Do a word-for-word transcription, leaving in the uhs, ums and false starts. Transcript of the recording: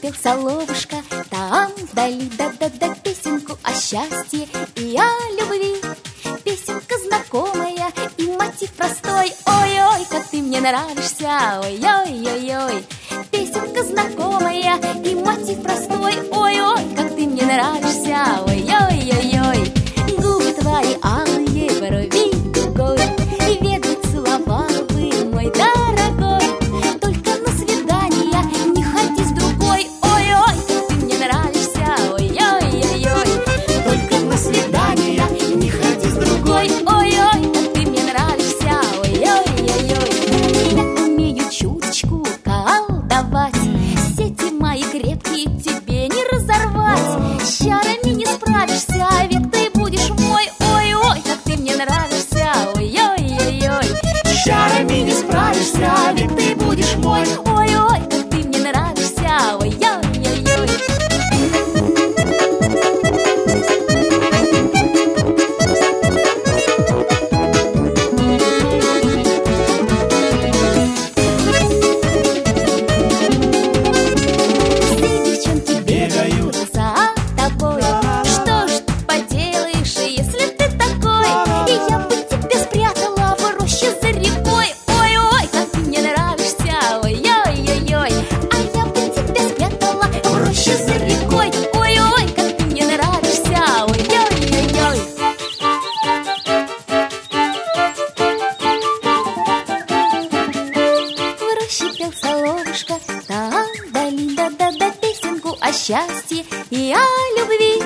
пел соловушка, там вдали да-да-да песенку о счастье и о любви. Песенка знакомая и мотив простой. Ой-ой, как ты мне нравишься, ой-ой-ой-ой. Песенка знакомая и мотив простой. Ой-ой, как ты мне нравишься, ой-ой-ой-ой. Губы твои алые, брови дугой, и веки целовал бы, мой дорогой. Только на свидание не ходи с другой. Ой-ой, как ты мне нравишься, ой-ой-ой-ой. Только на свидание не ходи с другой. Ой-ой, как ты мне нравишься, ой-ой-ой-ой. Я умею чуточку колдовать, сети мои крепкие тебе не разорвать. С чарами не справишься, век ты будешь мой. Ой-ой, как ты мне нравишься, ой-ой-ой-ой. С чарами не справишься, век ты будешь мой. Ой-ой, как ты мне нравишься, ой-ой-ой-ой. Все девчонки бегают за тобой. Что ж ты поделаешь, если ты такой? И я бы тебя спрятала в роще за рекой. Ой-ой, как ты мне нравишься, ой-ой-ой-ой. А я бы тебя спрятала в роще за рекой. Ой-ой, как ты мне нравишься, ой-ой-ой-ой. В роще пел соловушка, там вдали да-да-да песенку о счастье и о любви.